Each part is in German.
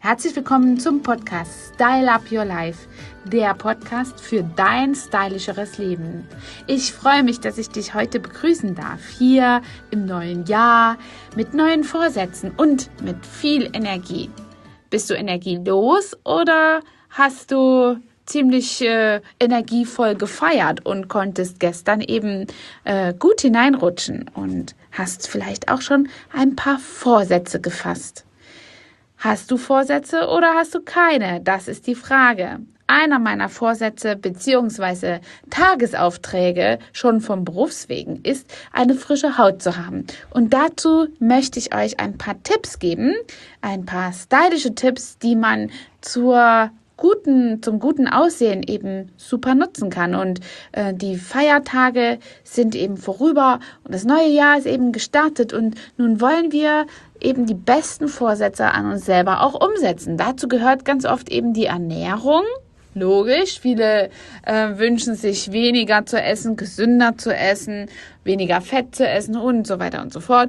Herzlich willkommen zum Podcast Style Up Your Life, der Podcast für dein stylischeres Leben. Ich freue mich, dass ich dich heute begrüßen darf, hier im neuen Jahr mit neuen Vorsätzen und mit viel Energie. Bist du energielos oder hast du ziemlich energievoll gefeiert und konntest gestern eben gut hineinrutschen und hast vielleicht auch schon ein paar Vorsätze gefasst? Hast du Vorsätze oder hast du keine? Das ist die Frage. Einer meiner Vorsätze bzw. Tagesaufträge schon vom Berufswegen ist, eine frische Haut zu haben. Und dazu möchte ich euch ein paar Tipps geben, ein paar stylische Tipps, die man zum guten Aussehen eben super nutzen kann. Und die Feiertage sind eben vorüber und das neue Jahr ist eben gestartet und nun wollen wir eben die besten Vorsätze an uns selber auch umsetzen. Dazu gehört ganz oft eben die Ernährung. Logisch, viele wünschen sich weniger zu essen, gesünder zu essen, weniger Fett zu essen und so weiter und so fort.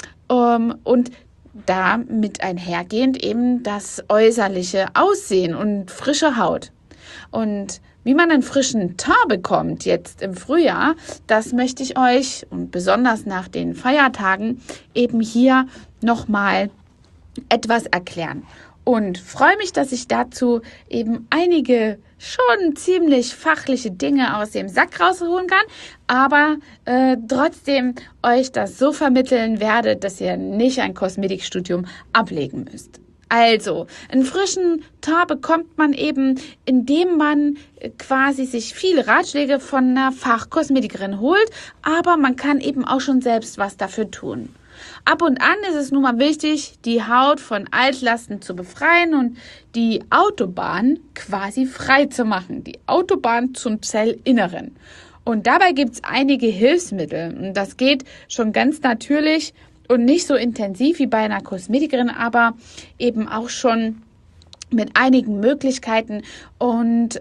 Und damit einhergehend eben das äußerliche Aussehen und frische Haut. Und wie man einen frischen Teint bekommt jetzt im Frühjahr, das möchte ich euch und besonders nach den Feiertagen eben hier nochmal etwas erklären. Und freue mich, dass ich dazu eben einige schon ziemlich fachliche Dinge aus dem Sack rausholen kann, aber trotzdem euch das so vermitteln werde, dass ihr nicht ein Kosmetikstudium ablegen müsst. Also, einen frischen Teint bekommt man eben, indem man quasi sich viele Ratschläge von einer Fachkosmetikerin holt, aber man kann eben auch schon selbst was dafür tun. Ab und an ist es nun mal wichtig, die Haut von Altlasten zu befreien und die Autobahn quasi frei zu machen. Die Autobahn zum Zellinneren. Und dabei gibt es einige Hilfsmittel. Und das geht schon ganz natürlich und nicht so intensiv wie bei einer Kosmetikerin, aber eben auch schon mit einigen Möglichkeiten und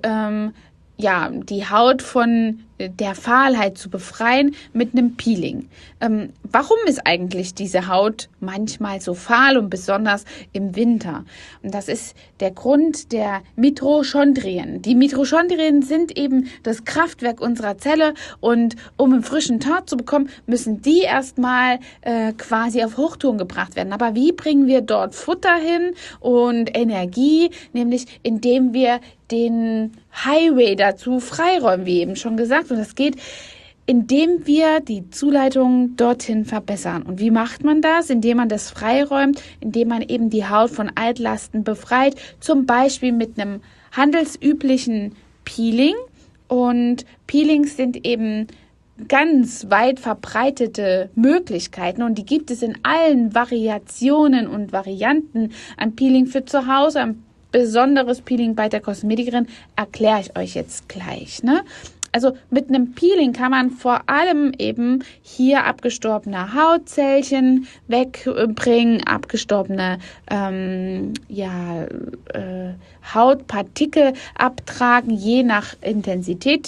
die Haut von der Fahlheit zu befreien mit einem Peeling. Warum ist eigentlich diese Haut manchmal so fahl und besonders im Winter? Und das ist der Grund der Mitochondrien. Die Mitochondrien sind eben das Kraftwerk unserer Zelle und um einen frischen Teint zu bekommen, müssen die erstmal quasi auf Hochtouren gebracht werden. Aber wie bringen wir dort Futter hin und Energie? Nämlich indem wir den Highway dazu freiräumen, wie eben schon gesagt. Und das geht, indem wir die Zuleitung dorthin verbessern. Und wie macht man das? Indem man das freiräumt, indem man eben die Haut von Altlasten befreit, zum Beispiel mit einem handelsüblichen Peeling. Und Peelings sind eben ganz weit verbreitete Möglichkeiten und die gibt es in allen Variationen und Varianten. Ein Peeling für zu Hause, ein besonderes Peeling bei der Kosmetikerin erkläre ich euch jetzt gleich, ne? Also mit einem Peeling kann man vor allem eben hier abgestorbene Hautzellchen wegbringen, abgestorbene Hautpartikel abtragen, je nach Intensität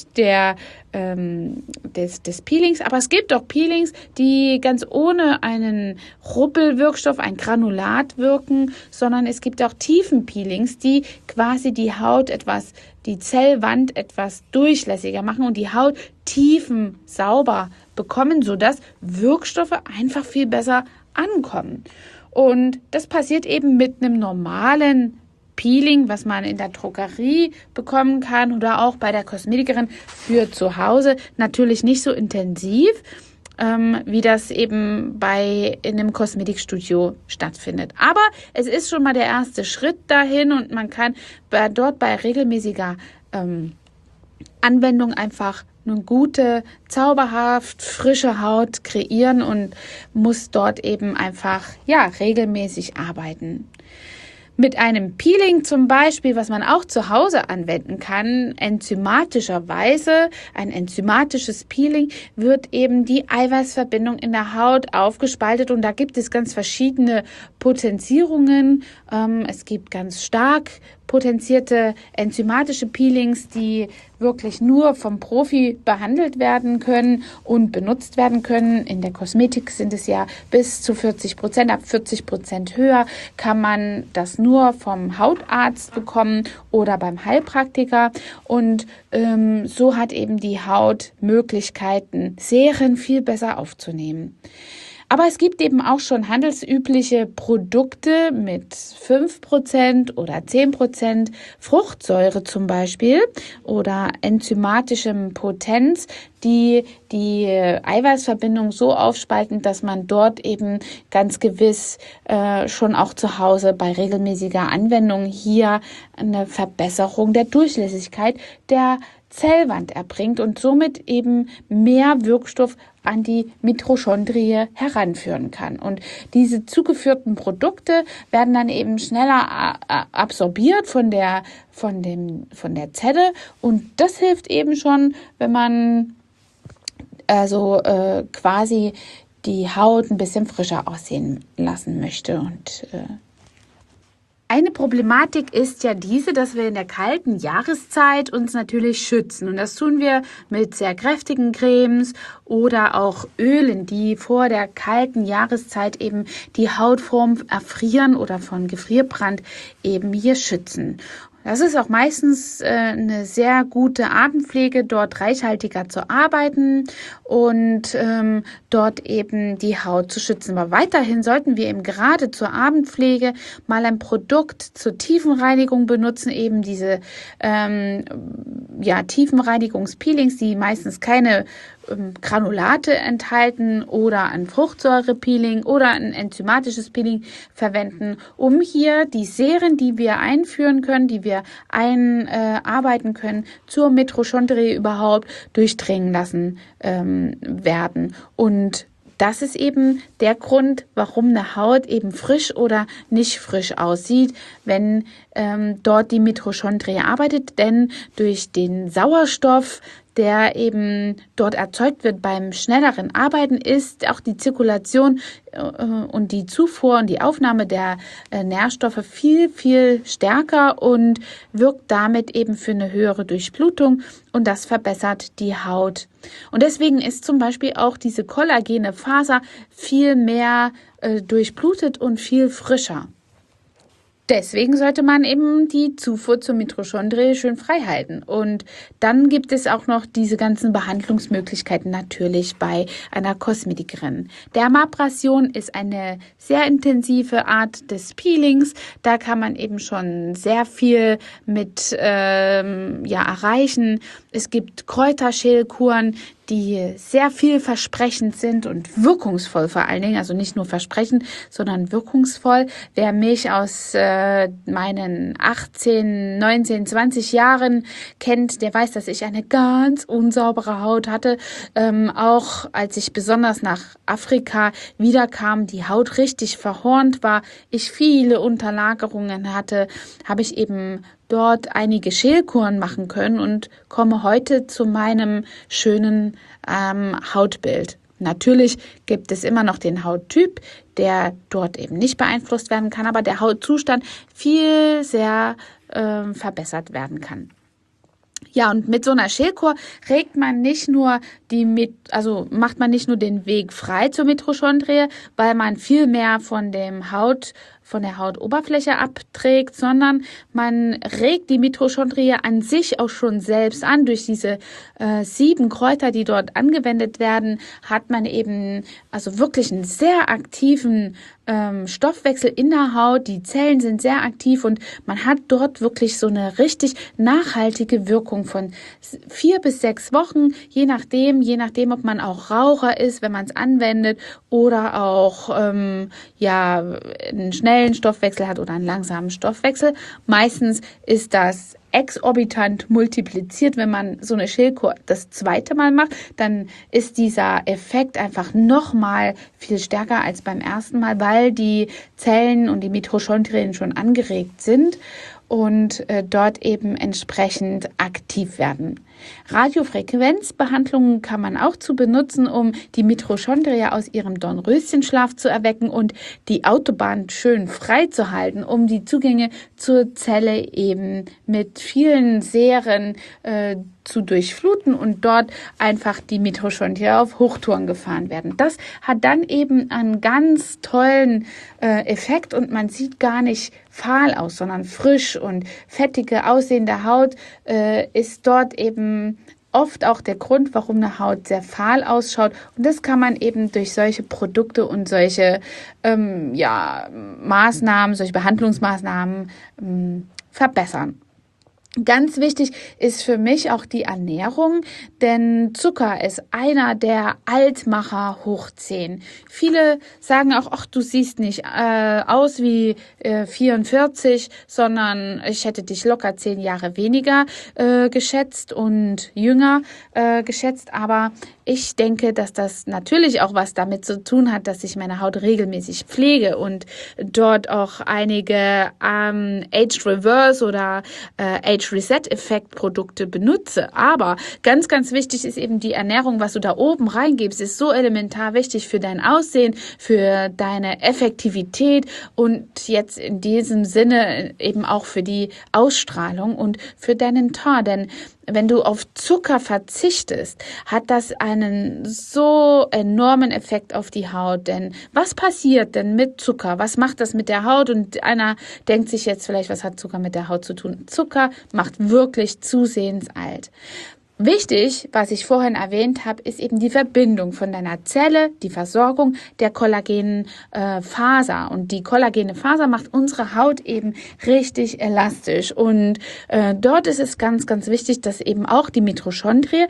des Peelings. Aber es gibt auch Peelings, die ganz ohne einen Ruppelwirkstoff, ein Granulat wirken, sondern es gibt auch Tiefenpeelings, die quasi die Zellwand etwas durchlässiger machen und die Haut tiefen sauber bekommen, sodass Wirkstoffe einfach viel besser ankommen. Und das passiert eben mit einem normalen Peeling, was man in der Drogerie bekommen kann oder auch bei der Kosmetikerin für zu Hause. Natürlich nicht so intensiv, wie das eben in einem Kosmetikstudio stattfindet. Aber es ist schon mal der erste Schritt dahin und man kann dort bei regelmäßiger Anwendung einfach eine gute, zauberhaft frische Haut kreieren und muss dort eben einfach regelmäßig arbeiten. Mit einem Peeling zum Beispiel, was man auch zu Hause anwenden kann, enzymatischerweise, ein enzymatisches Peeling, wird eben die Eiweißverbindung in der Haut aufgespaltet und da gibt es ganz verschiedene Potenzierungen. Es gibt ganz stark potenzierte enzymatische Peelings, die wirklich nur vom Profi behandelt werden können und benutzt werden können. In der Kosmetik sind es ja bis zu 40%, ab 40% höher kann man das nur vom Hautarzt bekommen oder beim Heilpraktiker. Und so hat eben die Haut Möglichkeiten, Serien viel besser aufzunehmen. Aber es gibt eben auch schon handelsübliche Produkte mit 5% oder 10% Fruchtsäure zum Beispiel oder enzymatischem Potenz, die Eiweißverbindung so aufspalten, dass man dort eben ganz gewiss schon auch zu Hause bei regelmäßiger Anwendung hier eine Verbesserung der Durchlässigkeit der Zellwand erbringt und somit eben mehr Wirkstoff an die Mitochondrie heranführen kann. Und diese zugeführten Produkte werden dann eben schneller absorbiert von der Zelle, und das hilft eben schon, wenn man quasi die Haut ein bisschen frischer aussehen lassen möchte. Und eine Problematik ist ja diese, dass wir in der kalten Jahreszeit uns natürlich schützen. Und das tun wir mit sehr kräftigen Cremes oder auch Ölen, die vor der kalten Jahreszeit eben die Hautform erfrieren oder von Gefrierbrand eben hier schützen. Das ist auch meistens eine sehr gute Abendpflege, dort reichhaltiger zu arbeiten und dort eben die Haut zu schützen. Aber weiterhin sollten wir eben gerade zur Abendpflege mal ein Produkt zur Tiefenreinigung benutzen, eben diese Tiefenreinigungspeelings, die meistens keine Granulate enthalten oder ein Fruchtsäurepeeling oder ein enzymatisches Peeling verwenden, um hier die Serien, die wir einführen können, die wir einarbeiten können, zur Mitochondrie überhaupt durchdringen lassen werden. Und das ist eben der Grund, warum eine Haut eben frisch oder nicht frisch aussieht, wenn dort die Mitochondrie arbeitet. Denn durch den Sauerstoff, der eben dort erzeugt wird beim schnelleren Arbeiten, ist auch die Zirkulation und die Zufuhr und die Aufnahme der Nährstoffe viel, viel stärker und wirkt damit eben für eine höhere Durchblutung, und das verbessert die Haut. Und deswegen ist zum Beispiel auch diese kollagene Faser viel mehr durchblutet und viel frischer. Deswegen sollte man eben die Zufuhr zur Mitochondrie schön frei halten. Und dann gibt es auch noch diese ganzen Behandlungsmöglichkeiten natürlich bei einer Kosmetikerin. Dermabrasion ist eine sehr intensive Art des Peelings. Da kann man eben schon sehr viel mit erreichen. Es gibt Kräuterschälkuren, die sehr vielversprechend sind und wirkungsvoll vor allen Dingen, also nicht nur versprechend, sondern wirkungsvoll. Wer mich aus meinen 18, 19, 20 Jahren kennt, der weiß, dass ich eine ganz unsaubere Haut hatte. Auch als ich besonders nach Afrika wiederkam, die Haut richtig verhornt war, ich viele Unterlagerungen hatte, habe ich eben dort einige Schälkuren machen können und komme heute zu meinem schönen Hautbild. Natürlich gibt es immer noch den Hauttyp, der dort eben nicht beeinflusst werden kann, aber der Hautzustand viel sehr verbessert werden kann. Ja, und mit so einer Schälkur macht man nicht nur den Weg frei zur Mitochondrie, weil man viel mehr von der Hautoberfläche abträgt, sondern man regt die Mitochondrie an sich auch schon selbst an. Durch diese 7 Kräuter, die dort angewendet werden, hat man eben also wirklich einen sehr aktiven Stoffwechsel in der Haut. Die Zellen sind sehr aktiv und man hat dort wirklich so eine richtig nachhaltige Wirkung von 4 bis 6 Wochen, je nachdem, ob man auch Raucher ist, wenn man es anwendet, oder auch einen schnellen Stoffwechsel hat oder einen langsamen Stoffwechsel. Meistens ist das exorbitant multipliziert. Wenn man so eine Schildkur das zweite Mal macht, dann ist dieser Effekt einfach nochmal viel stärker als beim ersten Mal, weil die Zellen und die Mitochondrien schon angeregt sind und dort eben entsprechend aktiv werden. Radiofrequenzbehandlungen kann man auch zu benutzen, um die Mitochondrien aus ihrem Dornröschenschlaf zu erwecken und die Autobahn schön frei zu halten, um die Zugänge zur Zelle eben mit vielen Serien zu durchfluten und dort einfach die Mitochondrien auf Hochtouren gefahren werden. Das hat dann eben einen ganz tollen Effekt und man sieht gar nicht fahl aus, sondern frisch, und fettige, aussehende Haut ist dort eben oft auch der Grund, warum eine Haut sehr fahl ausschaut. Und das kann man eben durch solche Produkte und solche Maßnahmen, solche Behandlungsmaßnahmen verbessern. Ganz wichtig ist für mich auch die Ernährung, denn Zucker ist einer der Altmacher hoch 10. Viele sagen auch, ach, du siehst nicht aus wie 44, sondern ich hätte dich locker 10 Jahre weniger geschätzt und jünger geschätzt. Aber ich denke, dass das natürlich auch was damit zu tun hat, dass ich meine Haut regelmäßig pflege und dort auch einige Age Reverse oder Age Reset Effekt Produkte benutze. Aber ganz, ganz wichtig ist eben die Ernährung, was du da oben reingibst, ist so elementar wichtig für dein Aussehen, für deine Effektivität und jetzt in diesem Sinne eben auch für die Ausstrahlung und für deinen Teint. Denn wenn du auf Zucker verzichtest, hat das einen so enormen Effekt auf die Haut. Denn was passiert denn mit Zucker? Was macht das mit der Haut? Und einer denkt sich jetzt vielleicht, was hat Zucker mit der Haut zu tun? Zucker macht wirklich zusehends alt. Wichtig, was ich vorhin erwähnt habe, ist eben die Verbindung von deiner Zelle, die Versorgung der kollagenen Faser. Und die kollagene Faser macht unsere Haut eben richtig elastisch. Und dort ist es ganz, ganz wichtig, dass eben auch die Mitochondrien,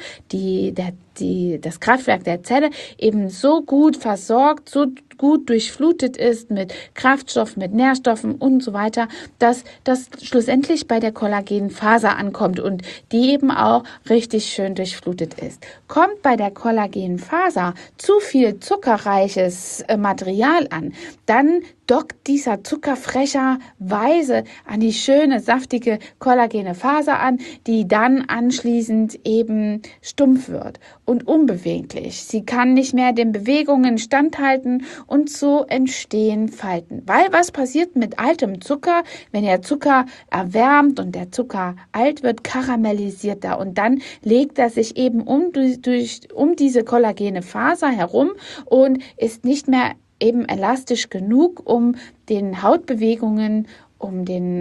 das Kraftwerk der Zelle, eben so gut versorgt, so gut durchflutet ist mit Kraftstoffen, mit Nährstoffen und so weiter, dass das schlussendlich bei der kollagenen Faser ankommt und die eben auch richtig schön durchflutet ist. Kommt bei der kollagenen Faser zu viel zuckerreiches Material an, dann dockt dieser Zucker frecherweise an die schöne, saftige kollagene Faser an, die dann anschließend eben stumpf wird und unbeweglich. Sie kann nicht mehr den Bewegungen standhalten und so entstehen Falten. Weil was passiert mit altem Zucker? Wenn der Zucker erwärmt und der Zucker alt wird, karamellisiert er und dann legt er sich eben um diese kollagene Faser herum und ist nicht mehr eben elastisch genug, um den Hautbewegungen, um den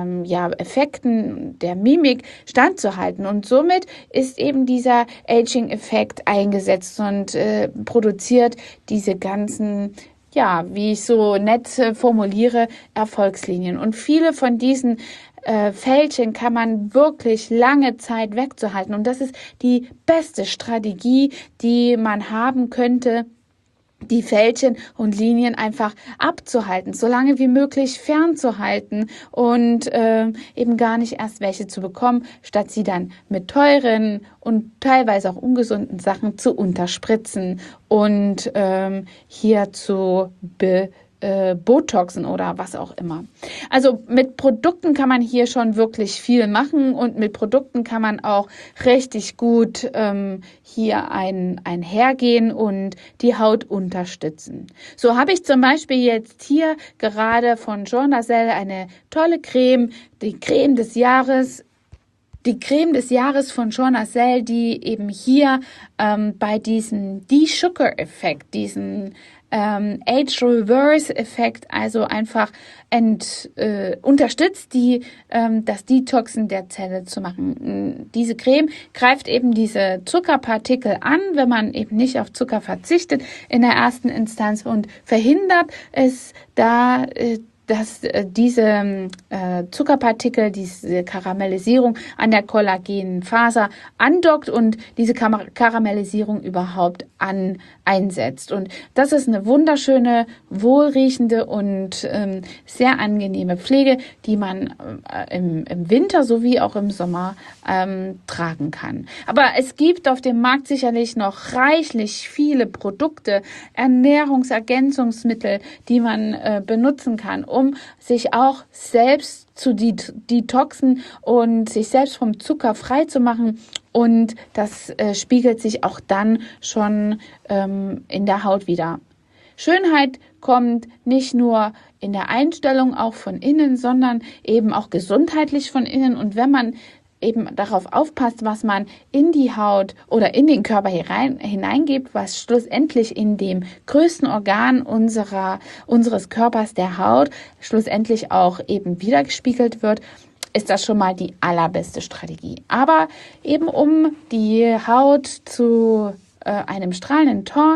Effekten der Mimik standzuhalten. Und somit ist eben dieser Aging-Effekt eingesetzt und produziert diese ganzen, wie ich so nett formuliere, Erfolgslinien. Und viele von diesen Fältchen kann man wirklich lange Zeit wegzuhalten. Und das ist die beste Strategie, die man haben könnte, die Fältchen und Linien einfach abzuhalten, so lange wie möglich fernzuhalten und eben gar nicht erst welche zu bekommen, statt sie dann mit teuren und teilweise auch ungesunden Sachen zu unterspritzen und hier zu Botoxen oder was auch immer. Also mit Produkten kann man hier schon wirklich viel machen und mit Produkten kann man auch richtig gut hier einhergehen und die Haut unterstützen. So habe ich zum Beispiel jetzt hier gerade von Journacell eine tolle Creme, die Creme des Jahres von Journacell, die eben hier bei diesem De-Sugar-Effekt, diesen Age-Reverse-Effekt, also einfach unterstützt, das Detoxen der Zelle zu machen. Diese Creme greift eben diese Zuckerpartikel an, wenn man eben nicht auf Zucker verzichtet in der ersten Instanz und verhindert es da dass diese Zuckerpartikel, diese Karamellisierung an der Kollagenfaser andockt und diese Karamellisierung überhaupt einsetzt. Und das ist eine wunderschöne, wohlriechende und sehr angenehme Pflege, die man im Winter sowie auch im Sommer tragen kann. Aber es gibt auf dem Markt sicherlich noch reichlich viele Produkte, Ernährungsergänzungsmittel, die man benutzen kann, um sich auch selbst zu detoxen und sich selbst vom Zucker frei zu machen. Und das spiegelt sich auch dann schon in der Haut wieder. Schönheit kommt nicht nur in der Einstellung auch von innen, sondern eben auch gesundheitlich von innen. Und wenn man eben darauf aufpasst, was man in die Haut oder in den Körper hineingibt, was schlussendlich in dem größten Organ unseres Körpers, der Haut, schlussendlich auch eben wiedergespiegelt wird, ist das schon mal die allerbeste Strategie. Aber eben um die Haut zu einem strahlenden Tor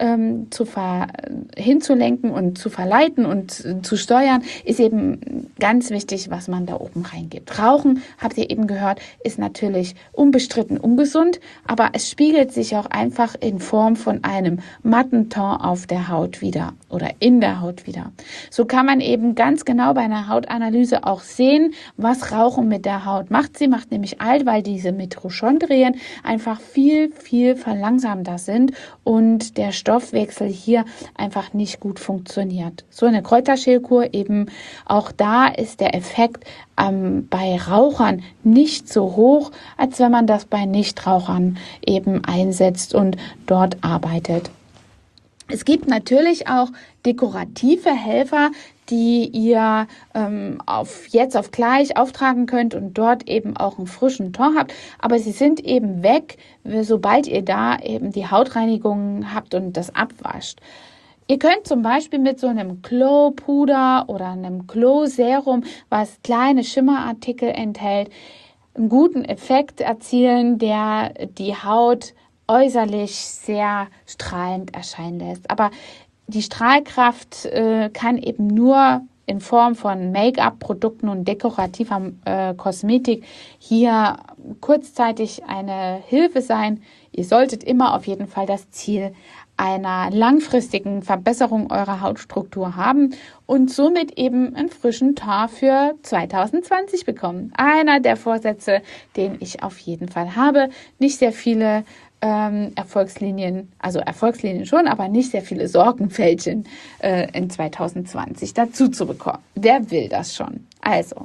hinzulenken und zu verleiten und zu steuern, ist eben ganz wichtig, was man da oben reingibt. Rauchen, habt ihr eben gehört, ist natürlich unbestritten ungesund, aber es spiegelt sich auch einfach in Form von einem matten Ton auf der Haut wieder oder in der Haut wieder. So kann man eben ganz genau bei einer Hautanalyse auch sehen, was Rauchen mit der Haut macht. Sie macht nämlich alt, weil diese Mitochondrien einfach viel, viel verlangsamter sind und der Stoffwechsel hier einfach nicht gut funktioniert. So eine Kräuterschälkur eben, auch da ist der Effekt bei Rauchern nicht so hoch, als wenn man das bei Nichtrauchern eben einsetzt und dort arbeitet. Es gibt natürlich auch dekorative Helfer, die ihr auf gleich auftragen könnt und dort eben auch einen frischen Ton habt. Aber sie sind eben weg, sobald ihr da eben die Hautreinigung habt und das abwascht. Ihr könnt zum Beispiel mit so einem Glow-Puder oder einem Glow-Serum, was kleine Schimmerartikel enthält, einen guten Effekt erzielen, der die Haut äußerlich sehr strahlend erscheinen lässt. Aber die Strahlkraft kann eben nur in Form von Make-up-Produkten und dekorativer Kosmetik hier kurzzeitig eine Hilfe sein. Ihr solltet immer auf jeden Fall das Ziel einer langfristigen Verbesserung eurer Hautstruktur haben und somit eben einen frischen Ton für 2020 bekommen. Einer der Vorsätze, den ich auf jeden Fall habe. Nicht sehr viele Erfolgslinien schon, aber nicht sehr viele Sorgenfältchen in 2020 dazu zu bekommen. Wer will das schon? Also,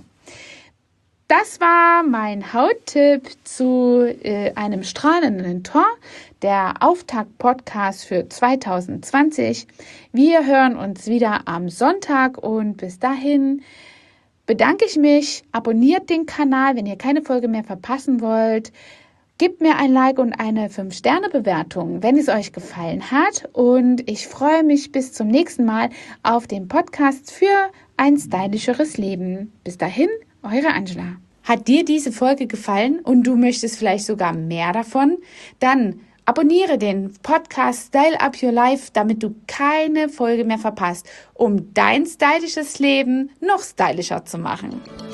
das war mein Hauttipp zu einem strahlenden Ton, der Auftakt-Podcast für 2020. Wir hören uns wieder am Sonntag und bis dahin bedanke ich mich. Abonniert den Kanal, wenn ihr keine Folge mehr verpassen wollt. Gebt mir ein Like und eine 5-Sterne-Bewertung, wenn es euch gefallen hat. Und ich freue mich bis zum nächsten Mal auf dem Podcast für ein stylischeres Leben. Bis dahin, eure Angela. Hat dir diese Folge gefallen und du möchtest vielleicht sogar mehr davon? Dann abonniere den Podcast Style Up Your Life, damit du keine Folge mehr verpasst, um dein stylisches Leben noch stylischer zu machen.